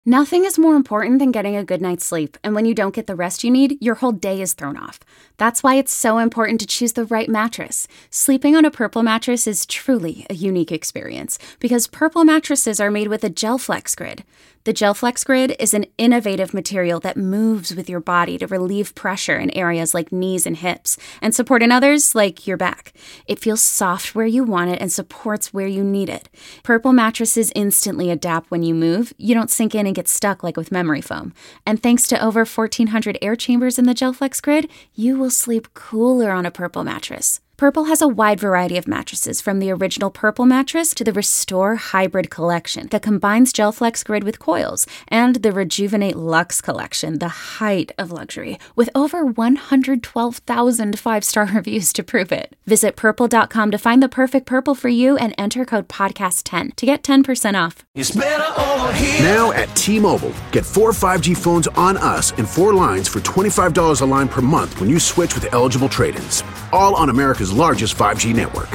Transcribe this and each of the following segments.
Nothing is more important than getting a good night's sleep, and when you don't get the rest you need, your whole day is thrown off. That's why it's so important to choose the right mattress. Sleeping on a Purple mattress is truly a unique experience, because Purple mattresses are made with a GelFlex Grid. The GelFlex Grid is an innovative material that moves with your body to relieve pressure in areas like knees and hips, and support in others like your back. It feels soft where you want it and supports where you need it. Purple mattresses instantly adapt when you move. You don't sink in and get stuck like with memory foam. And thanks to over 1,400 air chambers in the GelFlex Grid, you will sleep cooler on a Purple mattress. Purple has a wide variety of mattresses, from the original Purple mattress to the Restore Hybrid collection that combines GelFlex Grid with coils, and the Rejuvenate Luxe collection, the height of luxury, with over 112,000 five-star reviews to prove it. Visit purple.com to find the perfect Purple for you and enter code podcast10 to get 10% off. It's better over here. Now at T-Mobile, get 4 5G phones on us and 4 lines for $25 a line per month when you switch with eligible trade-ins. All on America's largest 5G network.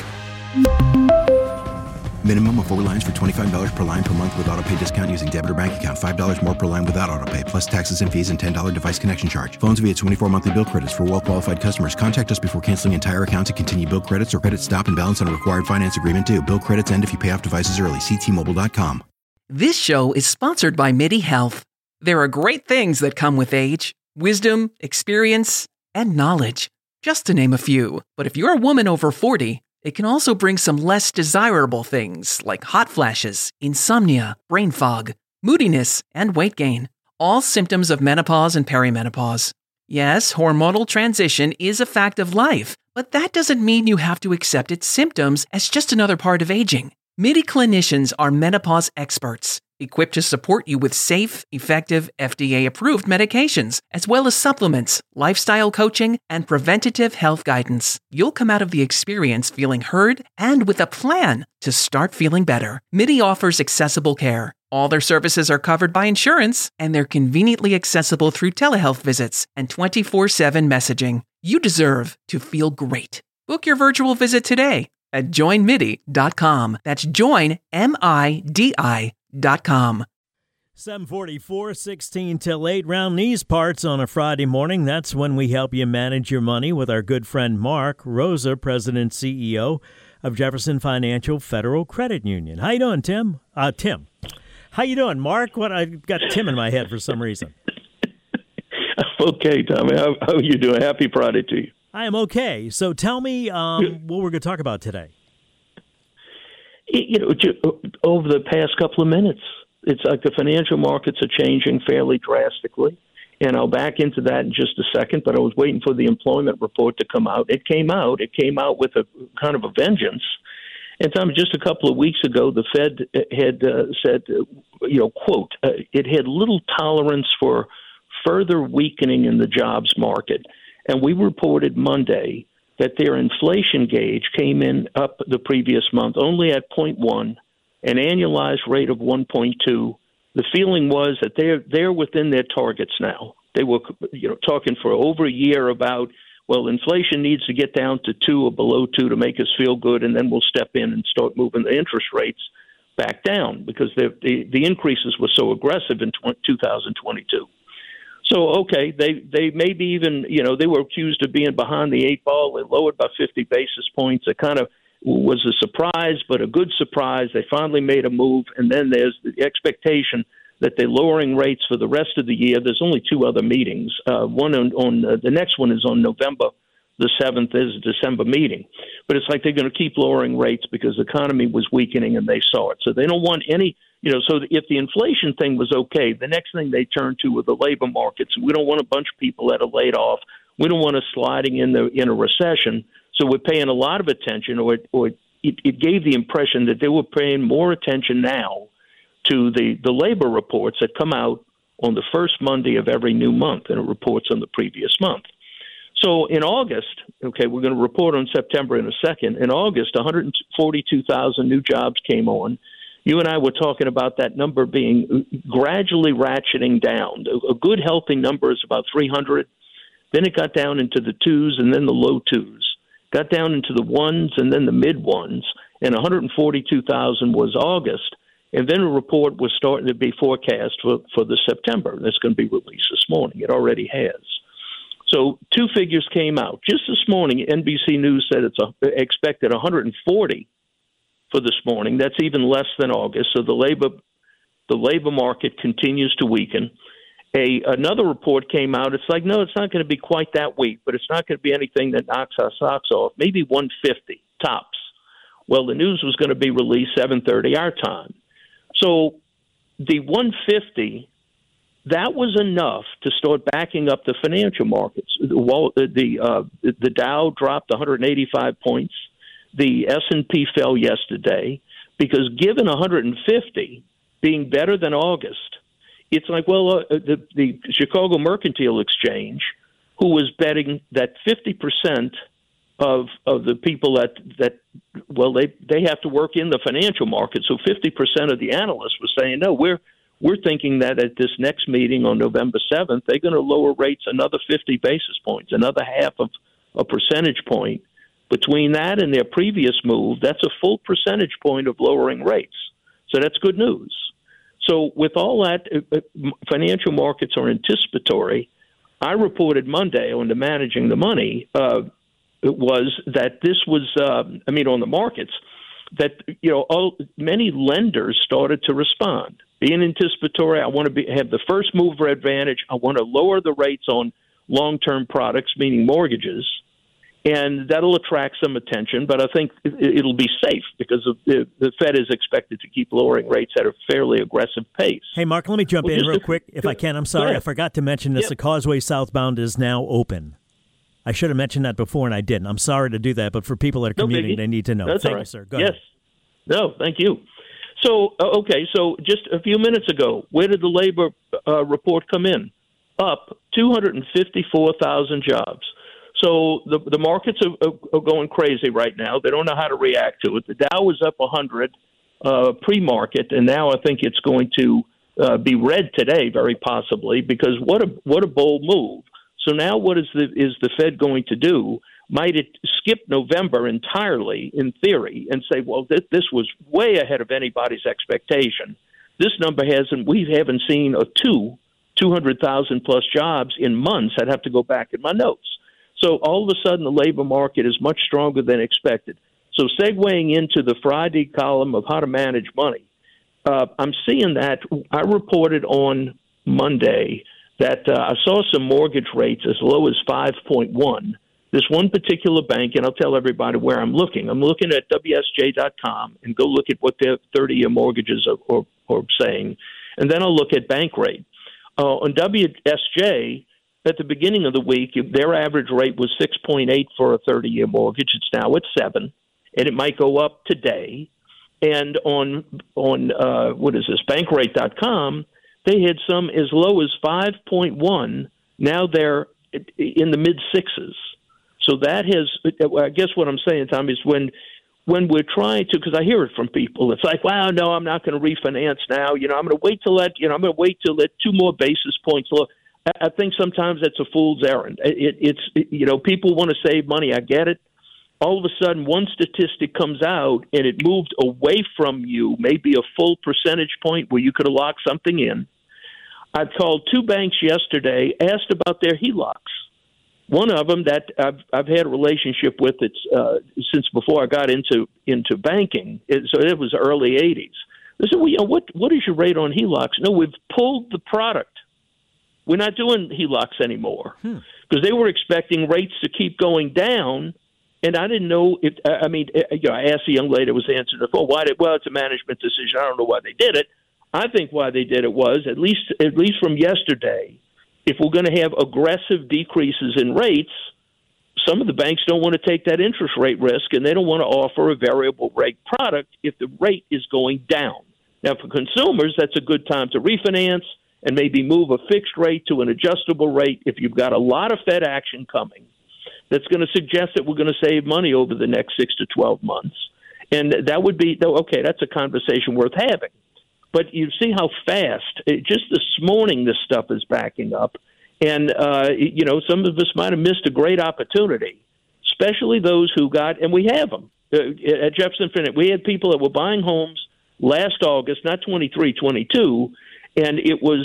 Minimum of 4 lines for $25 per line per month with autopay discount using debit or bank account. $5 more per line without autopay, plus taxes and fees and $10 device connection charge. Phones via 24 monthly bill credits for well-qualified customers. Contact us before canceling entire account to continue bill credits or credit stop and balance on a required finance agreement due. Bill credits end if you pay off devices early. See T-Mobile.com. This show is sponsored by MIDI Health. There are great things that come with age: wisdom, experience, and knowledge, just to name a few. But if you're a woman over 40, it can also bring some less desirable things like hot flashes, insomnia, brain fog, moodiness, and weight gain. All symptoms of menopause and perimenopause. Yes, hormonal transition is a fact of life, but that doesn't mean you have to accept its symptoms as just another part of aging. MIDI clinicians are menopause experts, equipped to support you with safe, effective, FDA-approved medications, as well as supplements, lifestyle coaching, and preventative health guidance. You'll come out of the experience feeling heard and with a plan to start feeling better. MIDI offers accessible care. All their services are covered by insurance, and they're conveniently accessible through telehealth visits and 24/7 messaging. You deserve to feel great. Book your virtual visit today at joinmidi.com. That's joinmidi.com. 7:44, 16 till 8, round these parts on a Friday morning. That's when we help you manage your money with our good friend Mark Rosa, President CEO of Jefferson Financial Federal Credit Union. How you doing, Tim? Tim. How you doing, Mark? I've got Tim in my head for some reason. Okay, Tommy. How are you doing? Happy Friday to you. I am okay. So tell me what we're going to talk about today. Over the past couple of minutes, it's like the financial markets are changing fairly drastically. And I'll back into that in just a second, but I was waiting for the employment report to come out. It came out. It came out with a kind of a vengeance. And Tom, just a couple of weeks ago, the Fed had said, quote, it had little tolerance for further weakening in the jobs market. And we reported Monday that their inflation gauge came in up the previous month only at 0.1, an annualized rate of 1.2. The feeling was that they're within their targets now. They were talking for over a year about, well, inflation needs to get down to 2 or below 2 to make us feel good, and then we'll step in and start moving the interest rates back down because the increases were so aggressive in 2022. So, okay, they maybe even, they were accused of being behind the 8 ball. They lowered by 50 basis points. It kind of was a surprise, but a good surprise. They finally made a move, and then there's the expectation that they're lowering rates for the rest of the year. There's only 2 other meetings. One on the next one is on November the 7th is a December meeting. But it's like they're going to keep lowering rates because the economy was weakening and they saw it. So they don't want any so if the inflation thing was okay, the next thing they turned to were the labor markets. We don't want a bunch of people that are laid off. We don't want us sliding in a recession. So we're paying a lot of attention, or it gave the impression that they were paying more attention now to the labor reports that come out on the first Monday of every new month, and it reports on the previous month. So in August, okay, we're going to report on September in a second. In August, 142,000 new jobs came on. You and I were talking about that number being gradually ratcheting down. A good, healthy number is about 300. Then it got down into the 2s and then the low 2s. Got down into the 1s and then the mid 1s. And 142,000 was August. And then a report was starting to be forecast for the September. That's going to be released this morning. It already has. So two figures came out. Just this morning, NBC News said it's expected 140 for this morning. That's even less than August. So the labor market continues to weaken. Another report came out. It's like, no, it's not going to be quite that weak, but it's not going to be anything that knocks our socks off. Maybe 150 tops. Well, the news was going to be released 7:30 our time. So the 150, that was enough to start backing up the financial markets. The Dow dropped 185 points. The S&P fell yesterday because given 150 being better than August, it's like, well, the Chicago Mercantile Exchange, who was betting that 50% of the people that they have to work in the financial market. So 50% of the analysts were saying, no, we're thinking that at this next meeting on November 7th, they're going to lower rates another 50 basis points, another half of a percentage point. Between that and their previous move, that's a full percentage point of lowering rates. So that's good news. So with all that, financial markets are anticipatory. I reported Monday on the Managing the Money was that this was, on the markets, that, many lenders started to respond. Being anticipatory, I want to have the first mover advantage. I want to lower the rates on long-term products, meaning mortgages, and that'll attract some attention. But I think it'll be safe because the Fed is expected to keep lowering rates at a fairly aggressive pace. Hey, Mark, let me jump in real quick, if I can. I'm sorry, I forgot to mention this. Yep. The Causeway southbound is now open. I should have mentioned that before, and I didn't. I'm sorry to do that, but for people that are commuting, they need to know. That's Thank all right. you, sir. Go ahead. Yes. No, thank you. So, so just a few minutes ago, where did the labor report come in? Up 254,000 jobs. So the markets are going crazy right now. They don't know how to react to it. The Dow was up 100 pre-market, and now I think it's going to be red today, very possibly, because what a bold move. So now what is the Fed going to do? Might it skip November entirely, in theory, and say, well, this was way ahead of anybody's expectation? This number we haven't seen 200,000 plus jobs in months. I'd have to go back in my notes. So all of a sudden, the labor market is much stronger than expected. So segueing into the Friday column of how to manage money, I'm seeing that. I reported on Monday that I saw some mortgage rates as low as 5.1. This one particular bank, and I'll tell everybody where I'm looking. I'm looking at WSJ.com and go look at what their 30-year mortgages are saying. And then I'll look at Bankrate. On WSJ, at the beginning of the week, their average rate was 6.8 for a 30-year mortgage. It's now at 7, and it might go up today. And on Bankrate.com, they had some as low as 5.1. Now they're in the mid-6s. So that has, I guess what I'm saying, Tom, is when we're trying to, because I hear it from people, it's like, well, no, I'm not going to refinance now. I'm going to wait till that, I'm going to wait till that 2 more basis points low. I think sometimes that's a fool's errand. It's people want to save money. I get it. All of a sudden, one statistic comes out and it moved away from you, maybe a full percentage point where you could have locked something in. I called 2 banks yesterday, asked about their HELOCs. One of them that I've had a relationship with since before I got into banking, so it was early 80s. They said, well, what is your rate on HELOCs? No, we've pulled the product. We're not doing HELOCs anymore because they were expecting rates to keep going down, and I didn't know if. I asked the young lady that was answering the phone. Well, it's a management decision. I don't know why they did it. I think why they did it was at least from yesterday. If we're going to have aggressive decreases in rates, some of the banks don't want to take that interest rate risk, and they don't want to offer a variable rate product if the rate is going down. Now, for consumers, that's a good time to refinance and maybe move a fixed rate to an adjustable rate if you've got a lot of Fed action coming that's going to suggest that we're going to save money over the next 6 to 12 months. And that would be, okay, that's a conversation worth having. But you see how fast, just this morning, this stuff is backing up. And, some of us might have missed a great opportunity, especially those who got, and we have them. At Jefferson Finance, we had people that were buying homes last August, not 23, 22, and it was,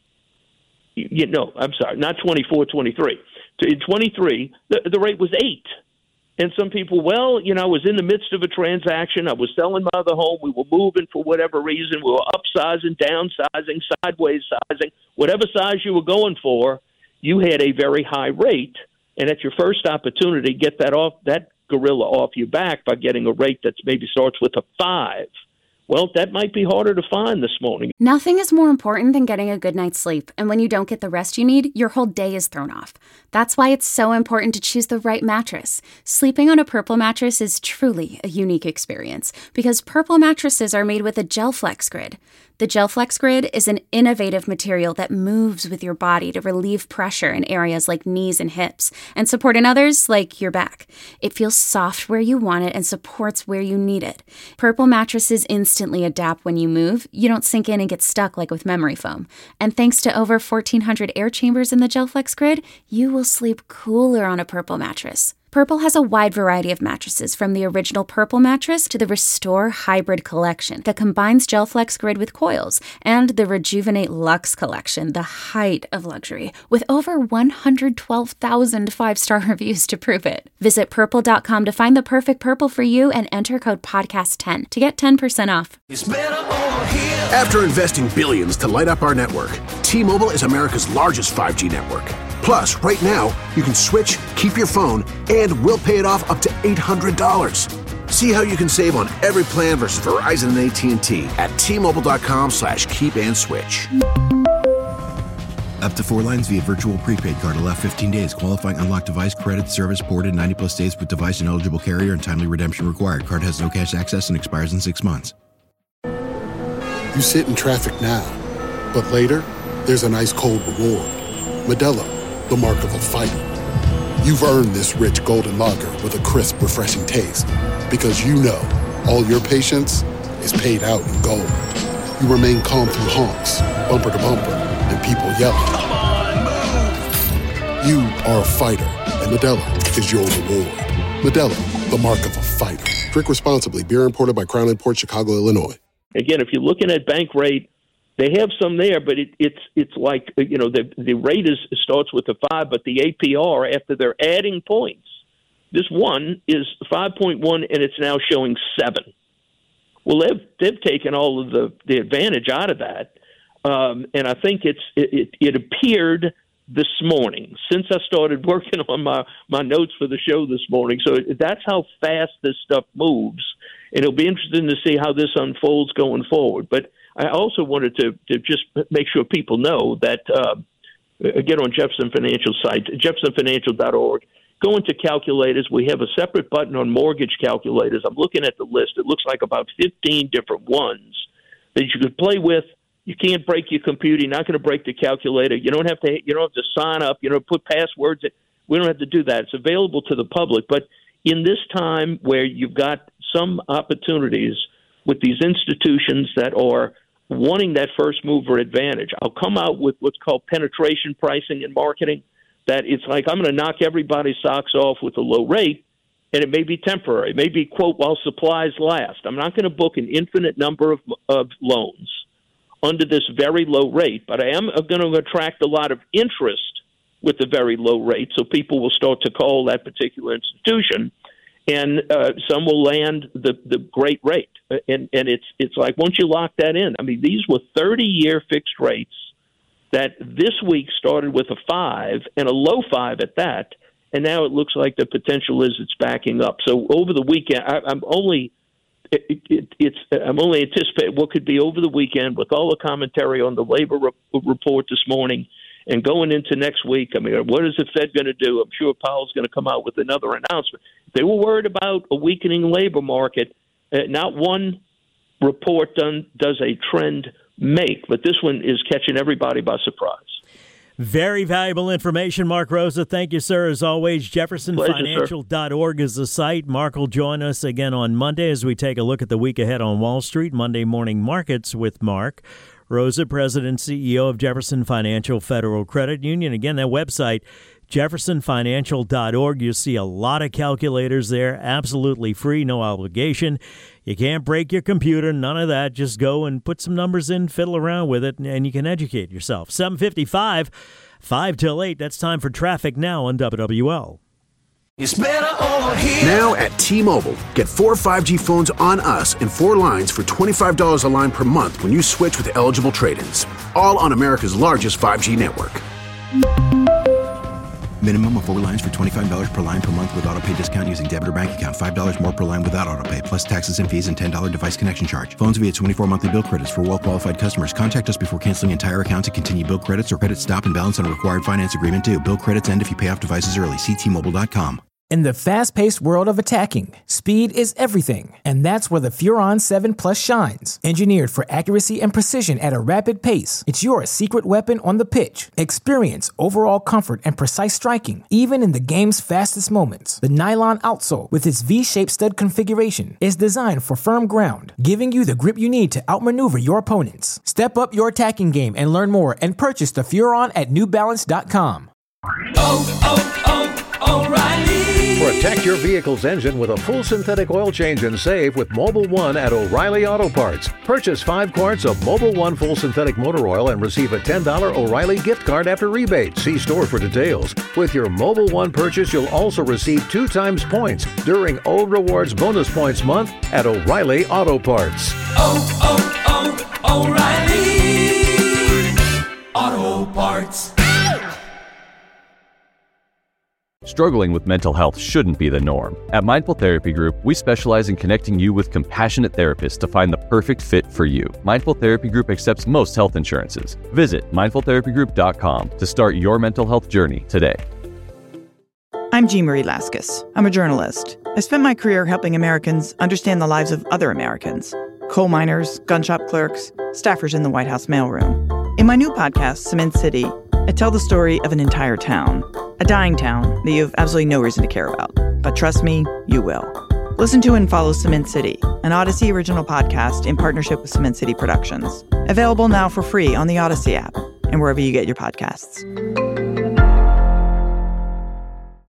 I'm sorry, not 24, 23. In 23, the rate was 8. And some people, I was in the midst of a transaction. I was selling my other home. We were moving for whatever reason. We were upsizing, downsizing, sideways sizing. Whatever size you were going for, you had a very high rate. And at your first opportunity, get that gorilla off your back by getting a rate that maybe starts with a 5. Well, that might be harder to find this morning. Nothing is more important than getting a good night's sleep, and when you don't get the rest you need, your whole day is thrown off. That's why it's so important to choose the right mattress. Sleeping on a Purple mattress is truly a unique experience because Purple mattresses are made with a GelFlex Grid. The GelFlex Grid is an innovative material that moves with your body to relieve pressure in areas like knees and hips and support in others like your back. It feels soft where you want it and supports where you need it. Purple mattresses instantly adapt when you move. You don't sink in and get stuck like with memory foam. And thanks to over 1,400 air chambers in the GelFlex Grid, you will sleep cooler on a Purple mattress. Purple has a wide variety of mattresses, from the original Purple mattress to the Restore Hybrid collection that combines GelFlex Grid with coils, and the Rejuvenate Luxe collection, the height of luxury, with over 112,000 five-star reviews to prove it. Visit Purple.com to find the perfect Purple for you and enter code PODCAST10 to get 10% off. After investing billions to light up our network, T-Mobile is America's largest 5G network. Plus, right now, you can switch, keep your phone, and we'll pay it off up to $800. See how you can save on every plan versus Verizon and AT&T at T-Mobile.com/keep-and-switch. Up to 4 lines via virtual prepaid card. Allow 15 days. Qualifying unlocked device credit service ported 90-plus days with device and eligible carrier and timely redemption required. Card has no cash access and expires in 6 months. You sit in traffic now, but later, there's an ice-cold reward. Modelo, the mark of a fighter. You've earned this rich golden lager with a crisp, refreshing taste. Because you know all your patience is paid out in gold. You remain calm through honks, bumper to bumper, and people yelling. Come on, move! You are a fighter, and Modelo is your reward. Modelo, the mark of a fighter. Drink responsibly. Beer imported by Crown Imports, Chicago, Illinois. Again, if you're looking at bank rate, they have some there, but it's like, the rate starts with a 5, but the APR, after they're adding points, this one is 5.1, and it's now showing 7. Well, they've taken all of the advantage out of that, and I think it appeared this morning, since I started working on my notes for the show this morning. So that's how fast this stuff moves, and it'll be interesting to see how this unfolds going forward. But I also wanted to just make sure people know that, again, on Jefferson Financial site, jeffersonfinancial.org, go into calculators. We have a separate button on mortgage calculators. I'm looking at the list. It looks like about 15 different ones that you could play with. You can't break your computer. You're not going to break the calculator. You don't have to sign up. Put passwords. We don't have to do that. It's available to the public. But in this time where you've got some opportunities with these institutions that are wanting that first mover advantage, I'll come out with what's called penetration pricing in marketing. That it's like, I'm going to knock everybody's socks off with a low rate, and it may be temporary. It may be, quote, while supplies last. I'm not going to book an infinite number of loans under this very low rate, but I am going to attract a lot of interest with the very low rate, so people will start to call that particular institution, and some will land the great rate. And it's like, once you lock that in, I mean, these were 30-year fixed rates that this week started with a 5 and a low 5 at that, and now it looks like the potential is it's backing up. So over the weekend, I'm only anticipating what could be over the weekend with all the commentary on the labor report this morning and going into next week. I mean, what is the Fed going to do? I'm sure Powell's going to come out with another announcement. If they were worried about a weakening labor market, not one report does a trend make, but this one is catching everybody by surprise. Very valuable information, Mark Rosa. Thank you, sir. As always, jeffersonfinancial.org is the site. Mark will join us again on Monday as we take a look at the week ahead on Wall Street. Monday Morning Markets with Mark Rosa, President and CEO of Jefferson Financial Federal Credit Union. Again, that website, jeffersonfinancial.org. You'll see a lot of calculators there, absolutely free, no obligation. You can't break your computer, none of that. Just go and put some numbers in, fiddle around with it, and you can educate yourself. 7:55, 5 till 8. That's time for Traffic Now on WWL. It's better over here. Now at T-Mobile, get 4 5G phones on us and 4 lines for $25 a line per month when you switch with eligible trade-ins. All on America's largest 5G network. Minimum of 4 lines for $25 per line per month with autopay discount using debit or bank account. $5 more per line without autopay, plus taxes and fees and $10 device connection charge. Phones via 24 monthly bill credits for well-qualified customers. Contact us before canceling entire account to continue bill credits or credit stop and balance on a required finance agreement due. Bill credits end if you pay off devices early. See T-Mobile.com. In the fast-paced world of attacking, speed is everything, and that's where the Furon 7 Plus shines. Engineered for accuracy and precision at a rapid pace, it's your secret weapon on the pitch. Experience overall comfort and precise striking, even in the game's fastest moments. The nylon outsole, with its V-shaped stud configuration, is designed for firm ground, giving you the grip you need to outmaneuver your opponents. Step up your attacking game and learn more and purchase the Furon at NewBalance.com. O'Reilly. Protect your vehicle's engine with a full synthetic oil change and save with Mobil 1 at O'Reilly Auto Parts. Purchase 5 quarts of Mobil 1 full synthetic motor oil and receive a $10 O'Reilly gift card after rebate. See store for details. With your Mobil 1 purchase, you'll also receive 2 times points during O Rewards Bonus Points Month at O'Reilly Auto Parts. O'Reilly Auto Parts. Struggling with mental health shouldn't be the norm. At Mindful Therapy Group, we specialize in connecting you with compassionate therapists to find the perfect fit for you. Mindful Therapy Group accepts most health insurances. Visit mindfultherapygroup.com to start your mental health journey today. I'm Jean Marie Laskus. I'm a journalist. I spent my career helping Americans understand the lives of other Americans. Coal miners, gun shop clerks, staffers in the White House mailroom. In my new podcast, Cement City, I tell the story of an entire town. A dying town that you have absolutely no reason to care about. But trust me, you will. Listen to and follow Cement City, an Odyssey original podcast in partnership with Cement City Productions. Available now for free on the Odyssey app and wherever you get your podcasts.